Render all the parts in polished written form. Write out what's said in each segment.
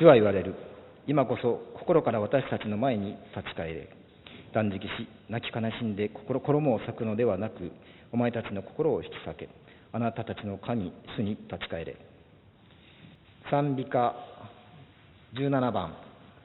主は言われる。今こそ心から私たちの前に立ち返れ。断食し、泣き悲しんで衣を裂くのではなく、お前たちの心を引き裂け。あなたたちの神、主に立ち返れ。賛美歌17番。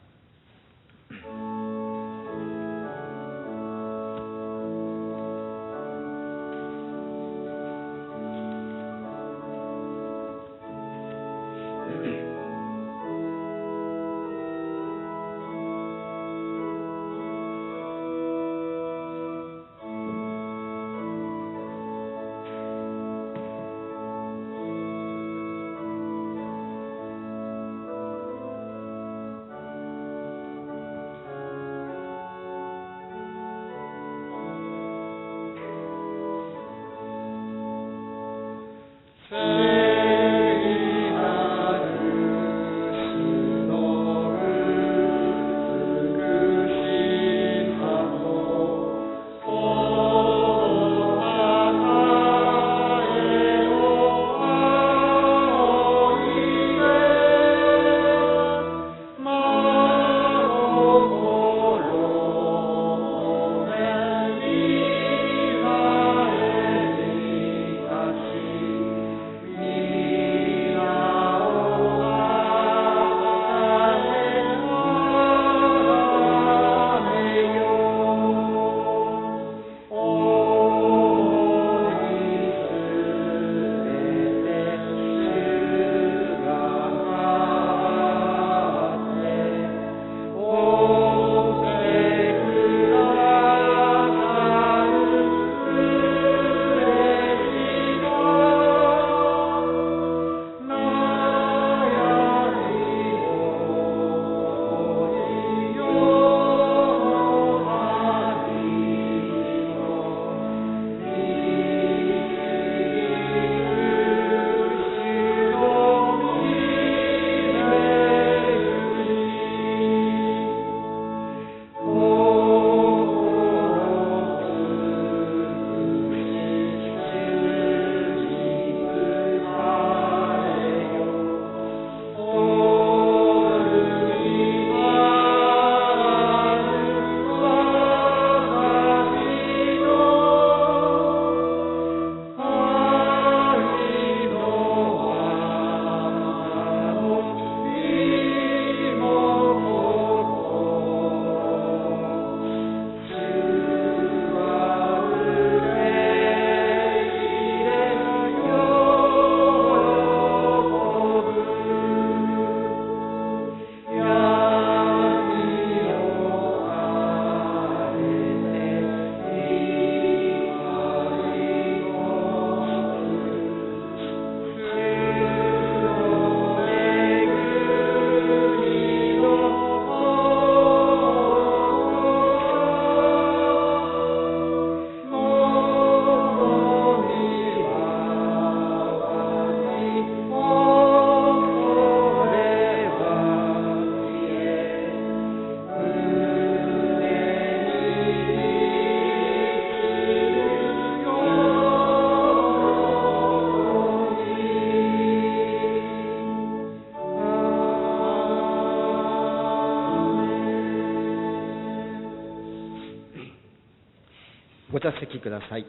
ご着席ください。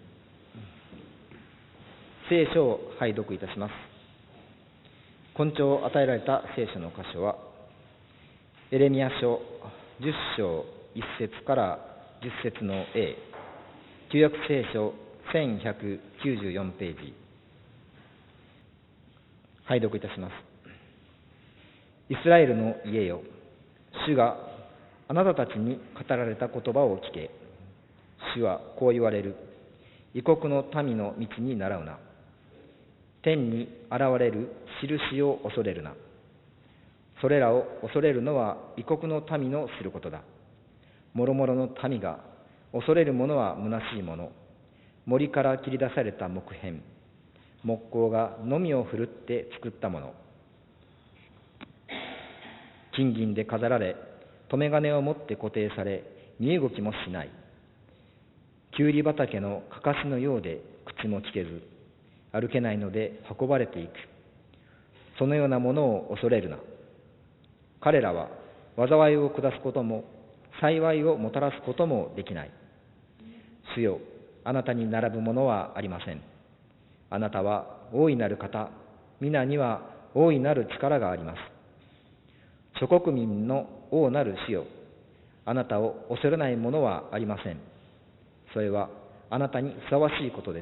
聖書を拝読いたします。今朝与えられた聖書の箇所は、エレミヤ書10章1節から10節の A、旧約聖書1194ページ、拝読いたします。イスラエルの家よ、主があなたたちに語られた言葉を聞け。主はこう言われる。異国の民の道に倣うな。天に現れる印を恐れるな。それらを恐れるのは異国の民のすることだ。もろもろの民が恐れるものは虚しいもの。森から切り出された木片、木工がのみを振るって作ったもの。金銀で飾られ、留め金を持って固定され、身動きもしない。きゅうり畑のかかしのようで口も聞けず、歩けないので運ばれていく。そのようなものを恐れるな。 彼らは災いを下すことも幸いをもたらすこともできない。主よ、あなたに並ぶものはありません。あなたは大いなる方、皆には大いなる力があります。諸国民の王なる主よ、あなたを恐れないものはありません。それはあなたにふさわしいことです。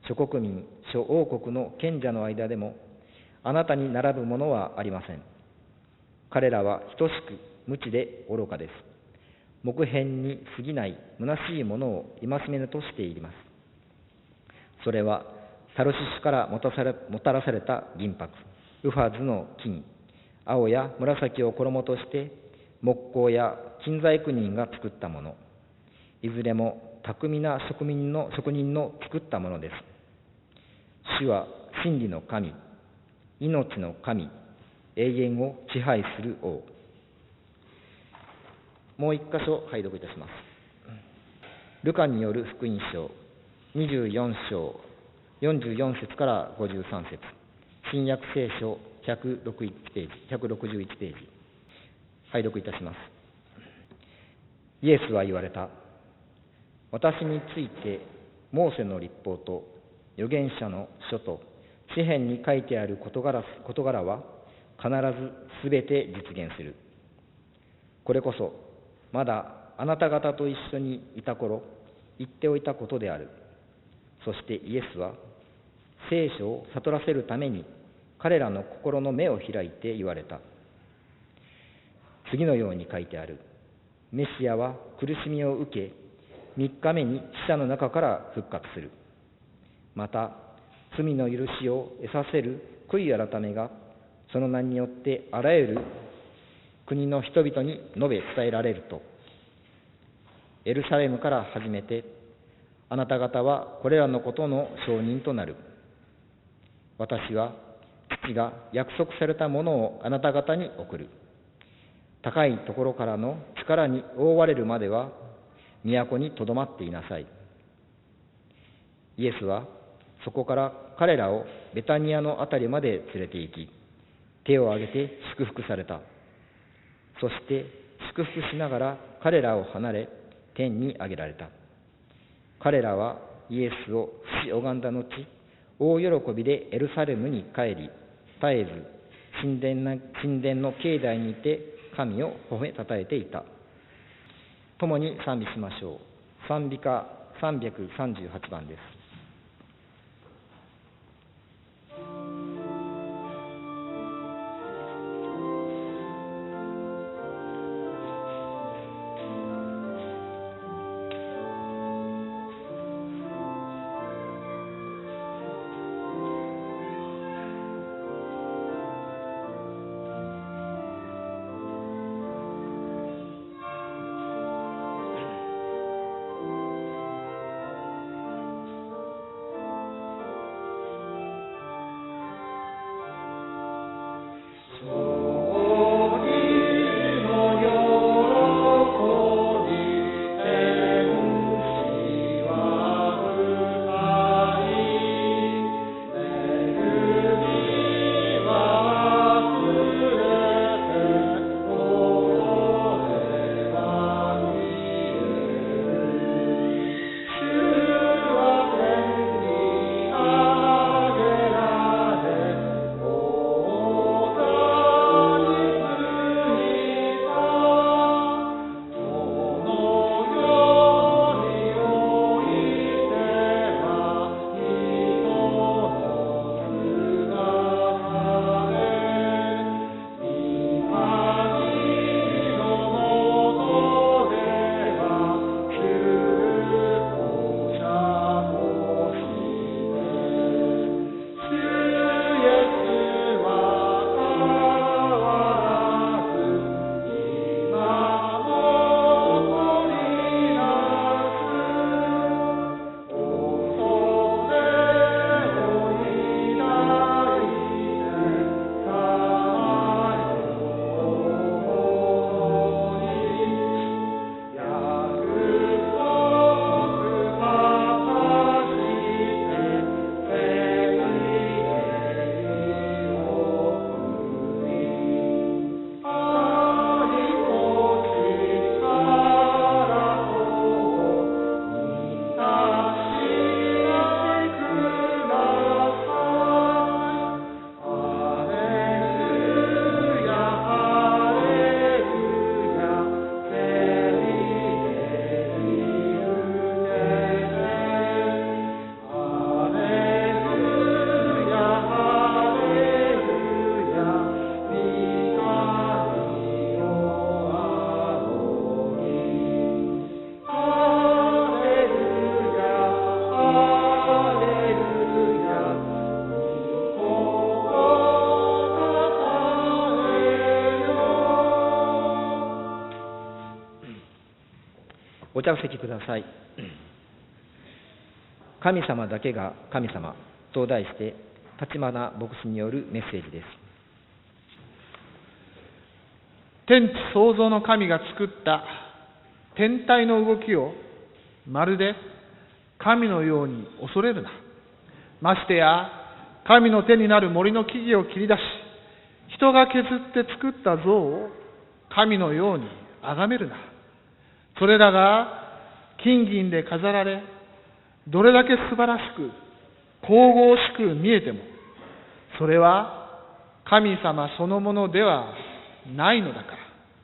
諸国民、諸王国の賢者の間でもあなたに並ぶものはありません。彼らは等しく無知で愚かです。木片に過ぎない虚しいものを戒めぬとしています。それはタルシシュからもたらされた銀箔、ウファズの金、青や紫を衣として木工や金細工人が作ったもの、いずれも巧みな職人の作ったものです。主は真理の神、命の神、永遠を支配する王。もう一箇所拝読いたします。ルカによる福音書24章44節から53節、新約聖書161ページ、拝読いたします。イエスは言われた。私についてモーセの律法と預言者の書と詩篇に書いてある事柄は必ずすべて実現する。これこそまだあなた方と一緒にいた頃言っておいたことである。そしてイエスは聖書を悟らせるために彼らの心の目を開いて言われた。次のように書いてある。メシアは苦しみを受け、3日目に死者の中から復活する。また罪の許しを得させる悔い改めがその名によってあらゆる国の人々に述べ伝えられると。エルサレムから始めてあなた方はこれらのことの証人となる。私は父が約束されたものをあなた方に送る。高いところからの力に覆われるまでは都にとどまっていなさい。イエスはそこから彼らをベタニアのあたりまで連れて行き、手を挙げて祝福された。そして祝福しながら彼らを離れ天に上げられた。彼らはイエスを父拝んだ後、大喜びでエルサレムに帰り、絶えず神殿の境内にいて神を褒めたたえていた。共に賛美しましょう。賛美歌338番です。 茶席ください。神様だけが神様と題して、立花牧師によるメッセージです。 天地創造の神が作った天体の動きをまるで神のように恐れるな。ましてや神の手になる森の木々を切り出し、人が削って作った像を神のように崇めるな。それらが金銀で飾られ、どれだけ素晴らしく神々しく見えても、それは神様そのものではないのだから。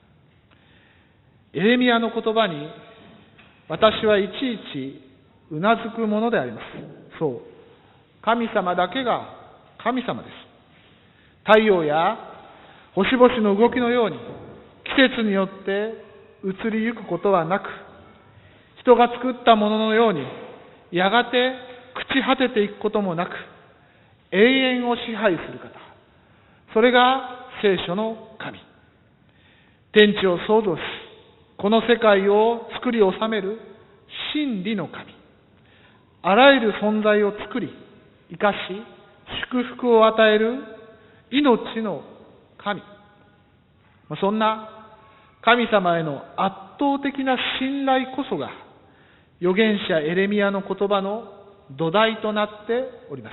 エレミヤの言葉に私はいちいちうなずくものであります。そう、神様だけが神様です。太陽や星々の動きのように季節によって移りゆくことはなく、人が作ったもののようにやがて朽ち果てていくこともなく、永遠を支配する方、それが聖書の神。天地を創造し、この世界を作り治める真理の神。あらゆる存在を作り、生かし、祝福を与える命の神。そんな神様への圧倒的な信頼こそが、預言者エレミヤの言葉の土台となっております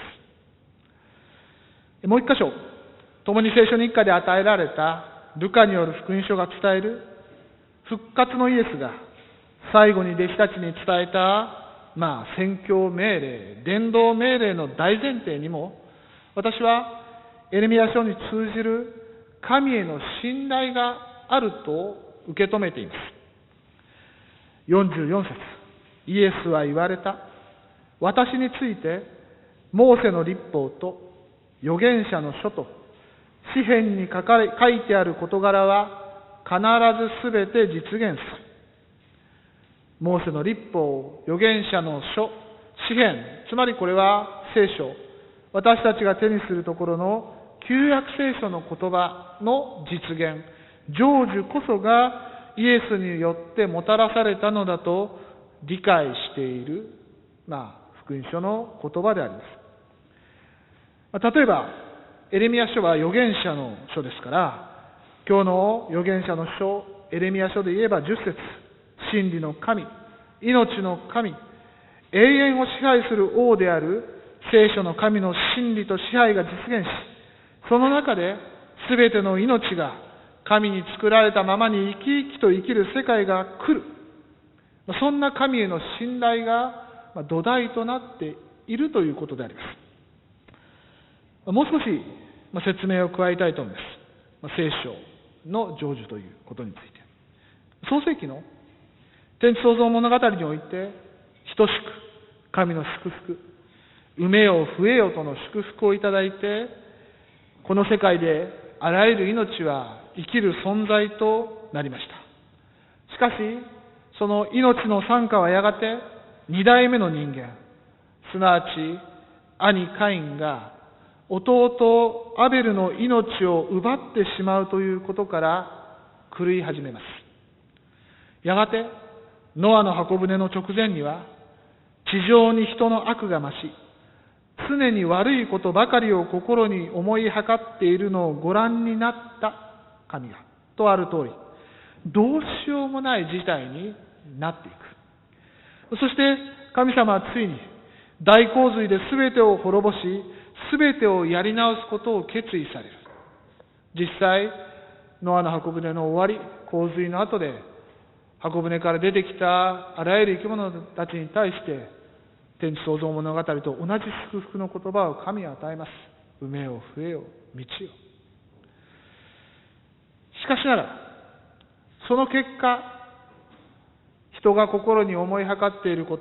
。もう一箇所、共に聖書日課で与えられたルカによる福音書が伝える復活のイエスが最後に弟子たちに伝えた、宣教命令、伝道命令の大前提にも、私はエレミヤ書に通じる神への信頼があると受け止めています。44節、イエスは言われた。私についてモーセの律法と預言者の書と詩篇に書いてある事柄は必ずすべて実現する。モーセの律法、預言者の書、詩篇、つまりこれは聖書、私たちが手にするところの旧約聖書の言葉の実現、成就こそがイエスによってもたらされたのだと理解している、福音書の言葉であります。例えば、エレミヤ書は預言者の書ですから、今日の預言者の書、エレミヤ書で言えば10節、真理の神、命の神、永遠を支配する王である聖書の神の真理と支配が実現し、その中で全ての命が神に作られたままに生き生きと生きる世界が来る。そんな神への信頼が土台となっているということであります。もう少し説明を加えたいと思います。聖書の成就ということについて。創世記の天地創造物語において、等しく神の祝福、産めよ増えよとの祝福をいただいて、この世界であらゆる命は生きる存在となりました。しかし、その命の賛歌はやがて二代目の人間、すなわち兄カインが弟アベルの命を奪ってしまうということから狂い始めます。やがてノアの箱舟の直前には、地上に人の悪が増し、常に悪いことばかりを心に思いはかっているのをご覧になった神が、とある通り、どうしようもない事態になっていく。そして神様はついに大洪水で全てを滅ぼし、全てをやり直すことを決意される。実際、ノアの箱舟の終わり、洪水の後で、箱舟から出てきたあらゆる生き物たちに対して、天地創造物語と同じ祝福の言葉を神は与えます。産めよ増えよ満ちよ。しかしなら、その結果、人が心に思いはかっていること、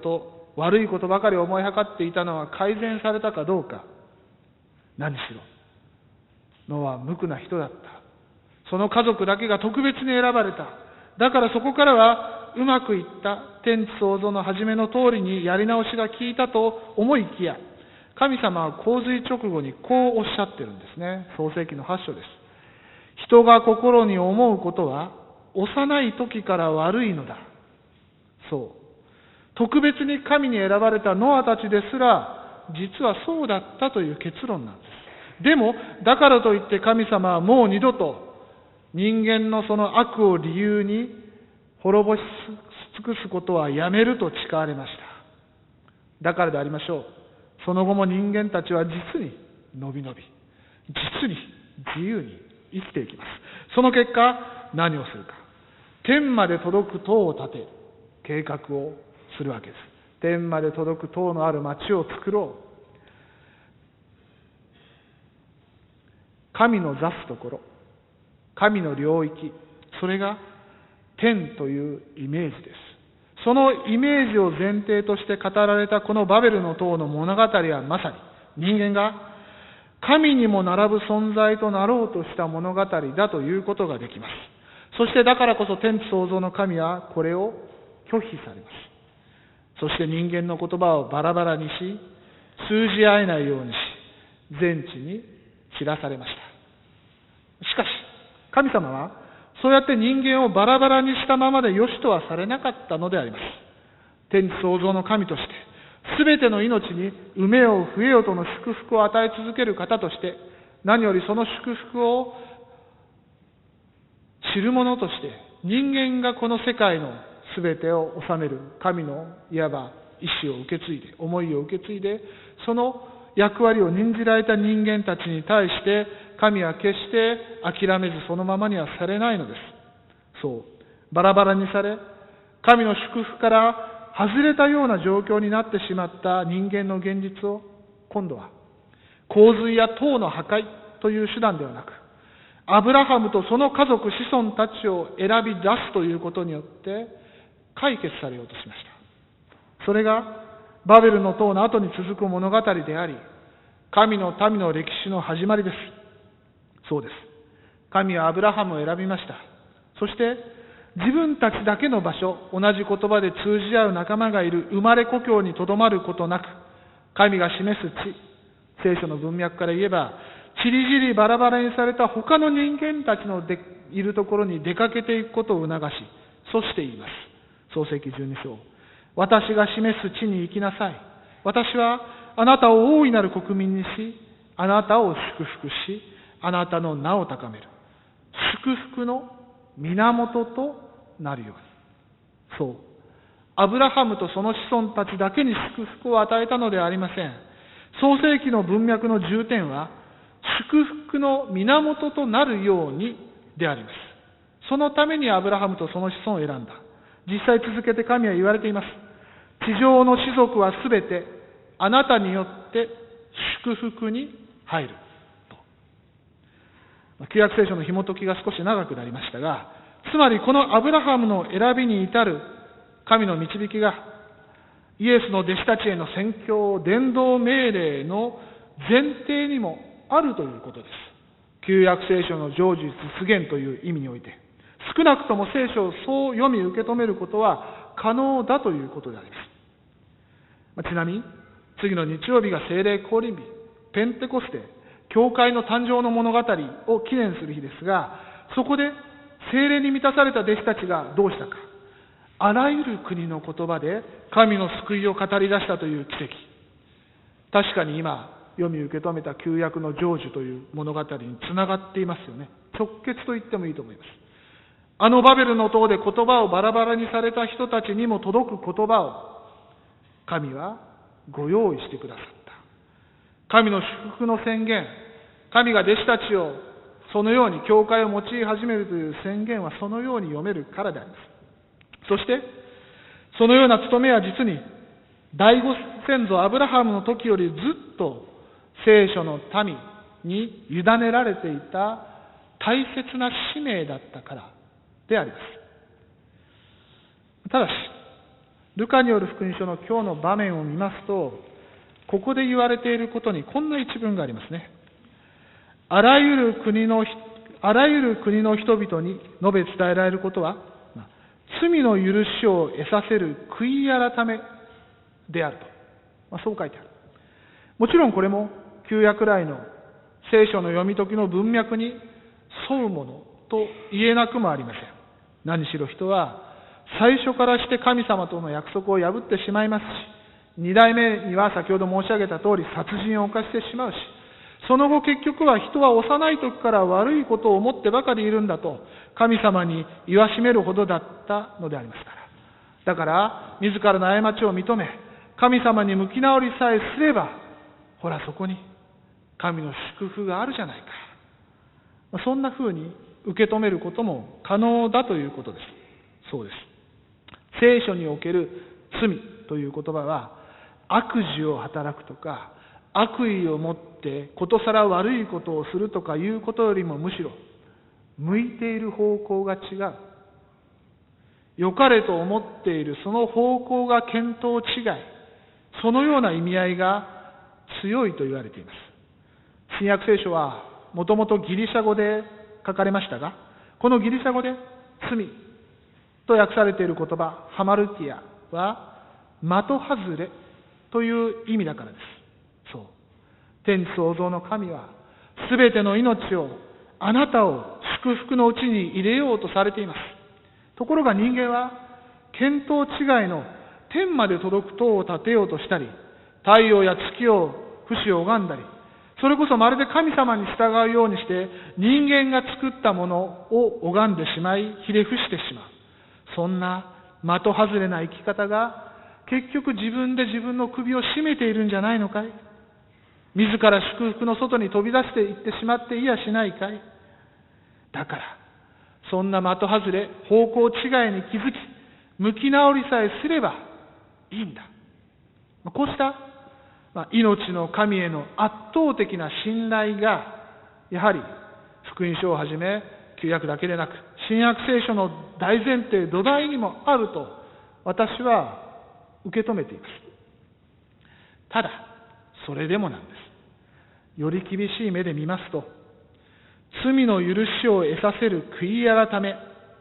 悪いことばかり思いはかっていたのは改善されたかどうか。何しろ、ノアは無垢な人だった。その家族だけが特別に選ばれた。だからそこからはうまくいった天地創造の初めの通りにやり直しが効いたと思いきや、神様は洪水直後にこうおっしゃってるんですね。創世記の8章です。人が心に思うことは幼い時から悪いのだ。 そう。特別に神に選ばれたノアたちですら、実はそうだったという結論なんです。でも、だからといって神様はもう二度と人間のその悪を理由に滅ぼし尽くすことはやめると誓われました。だからでありましょう。その後も人間たちは実にのびのび、実に自由に生きていきます。その結果、何をするか。天まで届く塔を建て、計画をするわけです。天まで届く塔のある町を作ろう。神の座すところ、神の領域、それが天というイメージです。そのイメージを前提として語られたこのバベルの塔の物語はまさに人間が神にも並ぶ存在となろうとした物語だということができます。そしてだからこそ天地創造の神はこれを拒否されます。そして人間の言葉をバラバラにし、通じ合えないようにし、全地に知らされました。しかし、神様はそうやって人間をバラバラにしたままで良しとはされなかったのであります。天地創造の神として、すべての命に産めよ増えよとの祝福を与え続ける方として、何よりその祝福を知る者として、人間がこの世界のすべてを治める神のいわば意志を受け継いで、思いを受け継いで、その役割を任じられた人間たちに対して、神は決して諦めずそのままにはされないのです。そう。バラバラにされ、神の祝福から外れたような状況になってしまった人間の現実を、今度は洪水や塔の破壊という手段ではなく、アブラハムとその家族子孫たちを選び出すということによって解決されようとしました。それがバベルの塔の後に続く物語であり、神の民の歴史の始まりです。そうです。神はアブラハムを選びました。そして自分たちだけの場所、同じ言葉で通じ合う仲間がいる生まれ故郷にとどまることなく、神が示す地、聖書の文脈から言えば、ちりぢりバラバラにされた他の人間たちのいるところに出かけていくことを促し、そして言います。創世記12章。私が示す地に行きなさい。私はあなたを大いなる国民にし、あなたを祝福し、あなたの名を高める。祝福の源となるように。そう。アブラハムとその子孫たちだけに祝福を与えたのではありません。創世記の文脈の重点は、祝福の源となるようにであります。そのためにアブラハムとその子孫を選んだ。実際続けて神は言われています。地上の士族はすべてあなたによって祝福に入ると。旧約聖書の紐解きが少し長くなりましたが、つまりこのアブラハムの選びに至る神の導きが、イエスの弟子たちへの宣教伝道命令の前提にもあるということです。旧約聖書の成就実現という意味において、少なくとも聖書をそう読み受け止めることは可能だということであります。ちなみに、次の日曜日が聖霊降臨日、ペンテコステ、教会の誕生の物語を記念する日ですが、そこで聖霊に満たされた弟子たちがどうしたか。あらゆる国の言葉で神の救いを語り出したという奇跡。確かに今、読み受け止めた旧約の成就という物語につながっていますよね。直結と言ってもいいと思います。あのバベルの塔で言葉をバラバラにされた人たちにも届く言葉を神はご用意してくださった。神の祝福の宣言、神が弟子たちをそのように教会を用い始めるという宣言はそのように読めるからであります。そしてそのような務めは実に第五先祖アブラハムの時よりずっと聖書の民に委ねられていた大切な使命だったからであります。ただし、ルカによる福音書の今日の場面を見ますと、ここで言われていることにこんな一文がありますね。あらゆる国の人々に述べ伝えられることは、罪の許しを得させる悔い改めであると。そう書いてある。もちろんこれも旧約来の聖書の読み解きの文脈に沿うものと言えなくもありません。何しろ人は最初からして神様との約束を破ってしまいますし、二代目には先ほど申し上げた通り殺人を犯してしまうし、その後結局は人は幼い時から悪いことを思ってばかりいるんだと神様に言わしめるほどだったのでありますから。だから自らの過ちを認め、神様に向き直りさえすれば、ほらそこに神の祝福があるじゃないか。そんな風に受け止めることも可能だということです。そうです。聖書における罪という言葉は、悪事を働くとか、悪意を持ってことさら悪いことをするとかいうことよりも、むしろ向いている方向が違う。良かれと思っているその方向が見当違い。そのような意味合いが強いと言われています。新約聖書はもともとギリシャ語で書かれましたが、このギリシャ語で罪と訳されている言葉、ハマルティアは的外れという意味だからです。そう。天地創造の神はすべての命を、あなたを祝福のうちに入れようとされています。ところが人間は見当違いの天まで届く塔を建てようとしたり、太陽や月を節を拝んだり、それこそまるで神様に従うようにして人間が作ったものを拝んでしまい、ひれ伏してしまう。そんな的外れな生き方が結局自分で自分の首を絞めているんじゃないのかい。自ら祝福の外に飛び出していってしまっていやしないかい。だからそんな的外れ、方向違いに気づき、向き直りさえすればいいんだ。こうした命の神への圧倒的な信頼が、やはり福音書をはじめ旧約だけでなく新約聖書の大前提、土台にもあると私は受け止めています。ただそれでもなんです。より厳しい目で見ますと、罪の許しを得させる悔い改め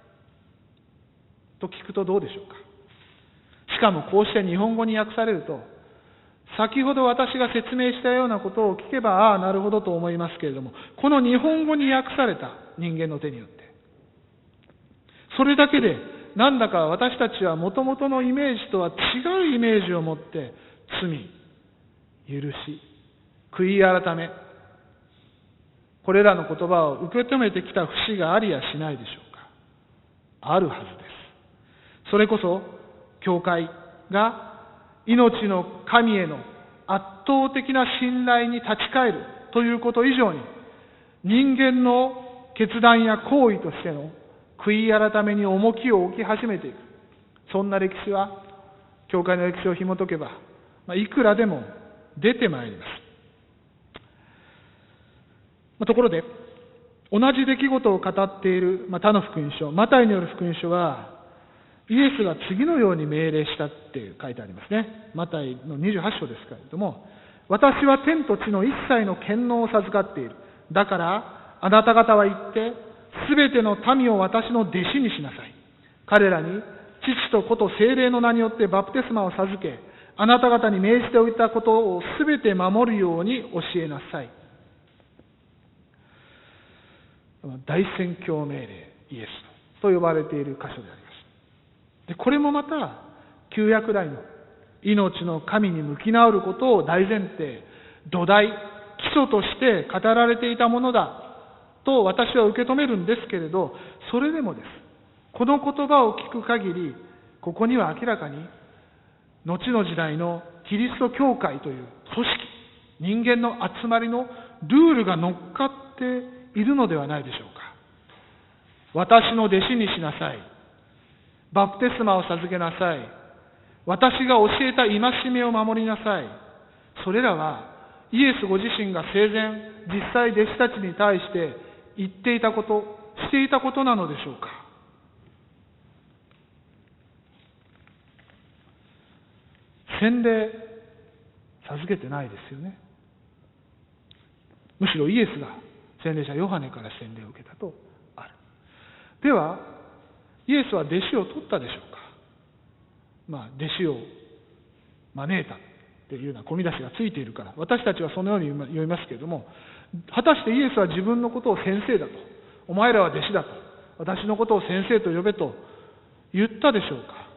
と聞くとどうでしょうか。しかもこうして日本語に訳されると、先ほど私が説明したようなことを聞けば、ああなるほどと思いますけれども、この日本語に訳された人間の手によって、それだけでなんだか私たちはもともとのイメージとは違うイメージを持って、罪、許し、悔い改め、これらの言葉を受け止めてきた節がありやしないでしょうか。あるはずです。それこそ教会が命の神への圧倒的な信頼に立ち返るということ以上に、人間の決断や行為としての悔い改めに重きを置き始めていく。そんな歴史は、教会の歴史を紐解けば、いくらでも出てまいります。ところで、同じ出来事を語っている他の福音書、マタイによる福音書は、イエスが次のように命令したって書いてありますね。マタイの28章ですけれども、私は天と地の一切の権能を授かっている。だからあなた方は行ってすべての民を私の弟子にしなさい。彼らに父と子と聖霊の名によってバプテスマを授け、あなた方に命じておいたことをすべて守るように教えなさい。大宣教命令イエスと呼ばれている箇所であります。でこれもまた旧約来の命の神に向き直ることを大前提、土台、基礎として語られていたものだと私は受け止めるんですけれど、それでもです。この言葉を聞く限り、ここには明らかに後の時代のキリスト教会という組織、人間の集まりのルールが乗っかっているのではないでしょうか。私の弟子にしなさい。バプテスマを授けなさい。私が教えた戒めを守りなさい。それらはイエスご自身が生前実際弟子たちに対して言っていたこと、していたことなのでしょうか。洗礼授けてないですよね。むしろイエスが洗礼者ヨハネから洗礼を受けたとある。ではイエスは弟子を取ったでしょうか。弟子を招いたというような込み出しがついているから、私たちはそのように読みますけれども、果たしてイエスは自分のことを先生だと、お前らは弟子だと、私のことを先生と呼べと言ったでしょうか。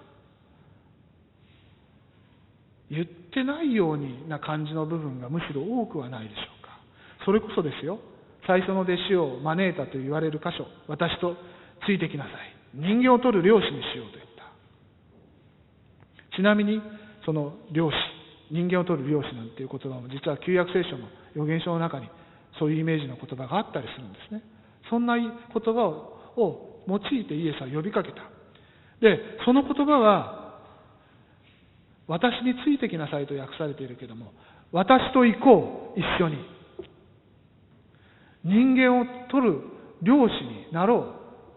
言ってないような感じの部分がむしろ多くはないでしょうか。それこそですよ、最初の弟子を招いたと言われる箇所、私とついてきなさい、人間を取る漁師にしようと言った。ちなみにその漁師、人間を取る漁師なんていう言葉も実は旧約聖書の預言書の中にそういうイメージの言葉があったりするんですね。そんな言葉を用いてイエスは呼びかけた。で、その言葉は私についてきなさいと訳されているけれども、私と行こう、一緒に人間を取る漁師になろ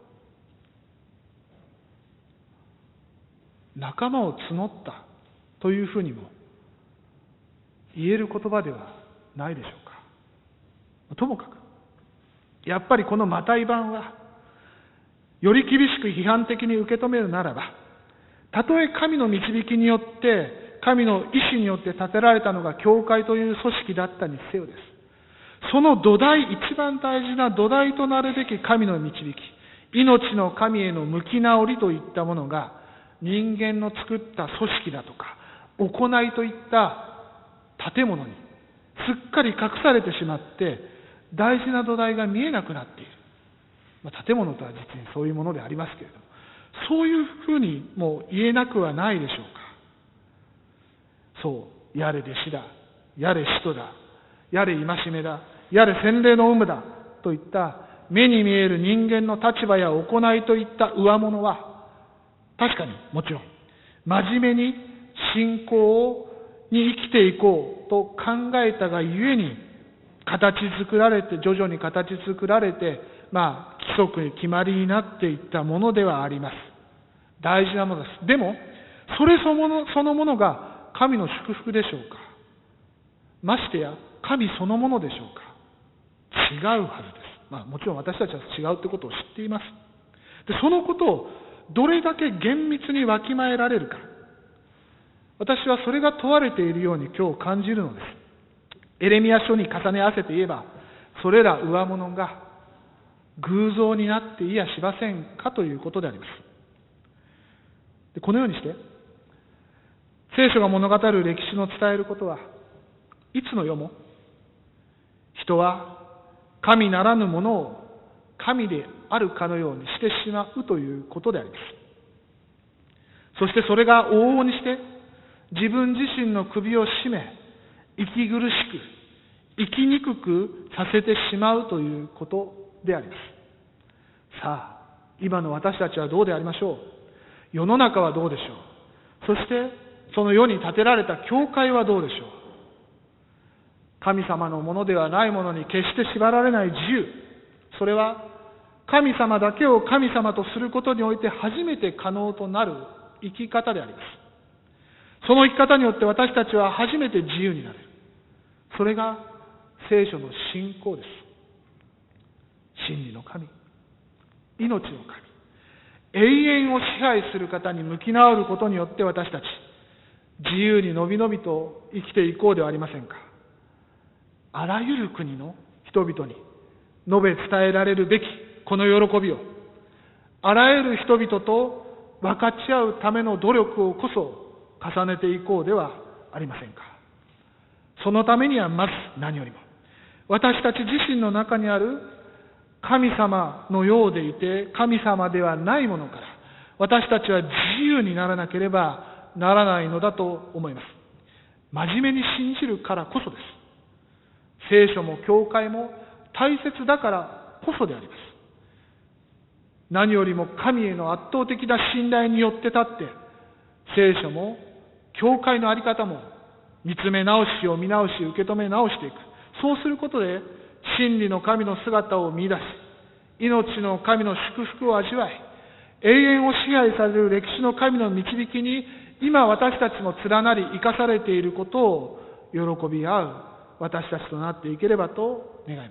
う、仲間を募ったというふうにも言える言葉ではないでしょうか。ともかくやっぱりこのマタイ版はより厳しく批判的に受け止めるならば、たとえ神の導きによって神の意志によって建てられたのが教会という組織だったにせよです。その土台、一番大事な土台となるべき神の導き、命の神への向き直りといったものが人間の作った組織だとか行いといった建物にすっかり隠されてしまって大事な土台が見えなくなっている。建物とは実にそういうものでありますけれども、そういうふうにも言えなくはないでしょうか。そう、やれ弟子だ、やれ使徒だ、やれ戒めだ、やれ洗礼の有無だといった目に見える人間の立場や行いといった上物は確かにもちろん真面目に信仰に生きていこうと考えたがゆえに形作られて、徐々に形作られて、規則に決まりになっていったものではあります。大事なものです。でもそれそのものが神の祝福でしょうか。ましてや神そのものでしょうか。違うはずです。もちろん私たちは違うということを知っています。で、そのことをどれだけ厳密にわきまえられるか、私はそれが問われているように今日感じるのです。エレミヤ書に重ね合わせて言えば、それら上物が偶像になっていやしませんかということであります。で、このようにして聖書が物語る歴史の伝えることは、いつの世も人は神ならぬものを神であるかのようにしてしまうということであります。そしてそれが往々にして自分自身の首を絞め、息苦しく生きにくくさせてしまうということであります。さあ、今の私たちはどうでありましょう。世の中はどうでしょう。そしてその世に建てられた教会はどうでしょう。神様のものではないものに決して縛られない自由、それは神様だけを神様とすることにおいて初めて可能となる生き方であります。その生き方によって私たちは初めて自由になれる。それが聖書の信仰です。真理の神、命の神、永遠を支配する方に向き直ることによって私たち自由にのびのびと生きていこうではありませんか。あらゆる国の人々に述べ伝えられるべきこの喜びを、あらゆる人々と分かち合うための努力をこそ重ねていこうではありませんか。そのためにはまず何よりも私たち自身の中にある神様のようでいて神様ではないものから私たちは自由にならなければならないのだと思います。真面目に信じるからこそです。聖書も教会も大切だからこそであります。何よりも神への圧倒的な信頼によって立って聖書も教会の在り方も見つめ直しを見直し受け止め直していく。そうすることで真理の神の姿を見出し、命の神の祝福を味わい、永遠を支配される歴史の神の導きに今私たちも連なり生かされていることを喜び合う私たちとなっていければと願います。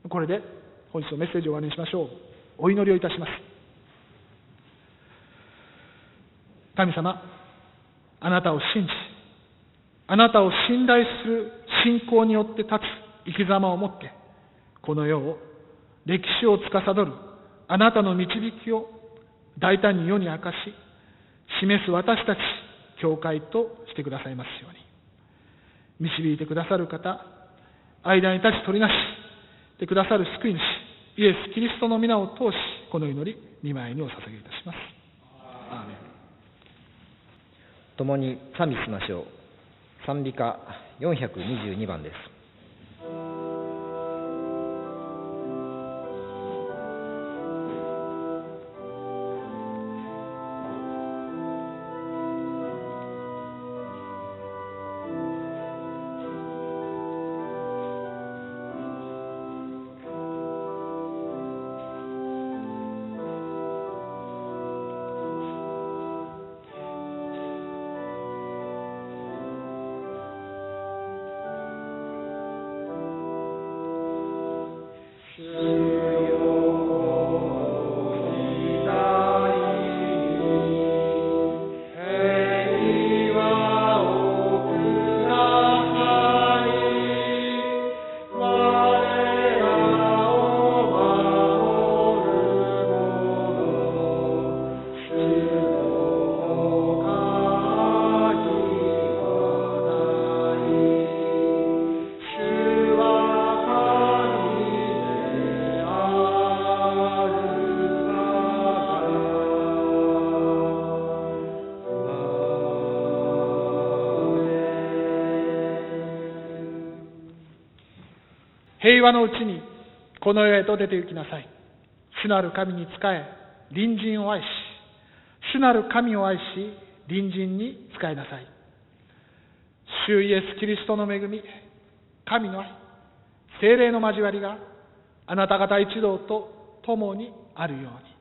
これで本日のメッセージを終わりにしましょう。お祈りをいたします。神様、あなたを信じ、あなたを信頼する信仰によって立つ生き様をもって、この世を、歴史を司るあなたの導きを大胆に世に明かし、示す私たち教会としてくださいますように。導いてくださる方、間に立ち取りなしてくださる救い主イエス・キリストの皆を通し、この祈り御前にお捧げいたします。アーメン。 共に賛美しましょう。賛美歌422番です。 平和のうちにこの世へと出て行きなさい。主なる神に仕え、隣人を愛し、主なる神を愛し、隣人に仕えなさい。主イエス・キリストの恵み、神の愛、聖霊の交わりがあなた方一同と共にあるように。